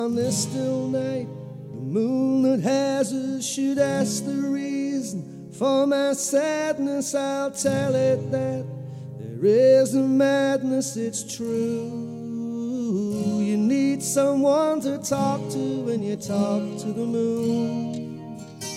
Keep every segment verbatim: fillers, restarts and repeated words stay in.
On this still night, the moonlit hazard should ask the reason for my sadness. I'll tell it that there is no madness, it's true. You need someone to talk to when you talk to the moon.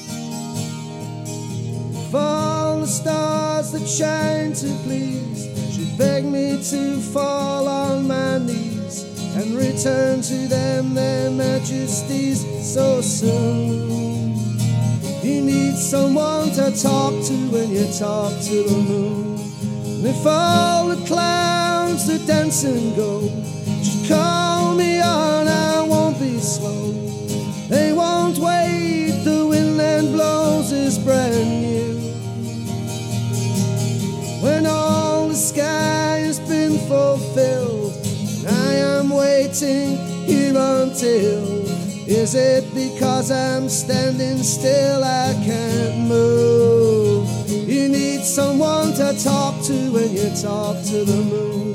For all the stars that shine to please should beg me to fall on my knees and return to them their majesties so soon. You need someone to talk to when you talk to the moon. And if all the clouds that dance and go should call me on, I won't be slow. They won't wait, the wind that blows is brand new. When all the sky has been fulfilled, I am waiting here until. Is it because I'm standing still I can't move? You need someone to talk to when you talk to the moon.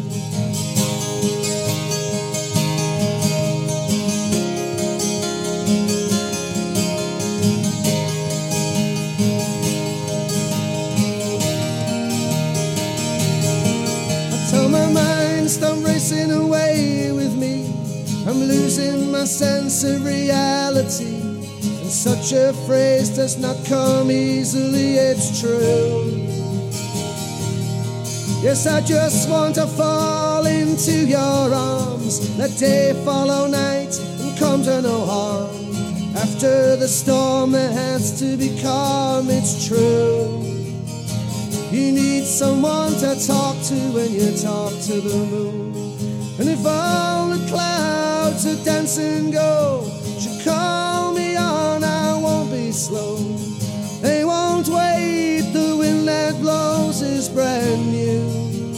I tell my mind, stop racing away with me. I'm losing my sense of reality, and such a phrase does not come easily, it's true. Yes, I just want to fall into your arms, let day follow night and come to no harm. After the storm there has to be calm, it's true. You need someone to talk to when you talk to the moon. And if all the clouds that dance and go should call me on, I won't be slow. They won't wait, the wind that blows is brand new.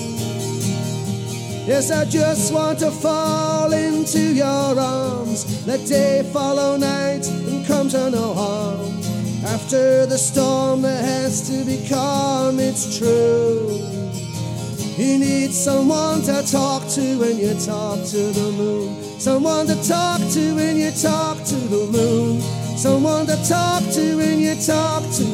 Yes, I just want to fall into your arms, let day follow night and come to no harm. After the storm there has to be calm, it's true. You need someone to talk to when you talk to the moon. Someone to talk to when you talk to the moon. Someone to talk to when you talk to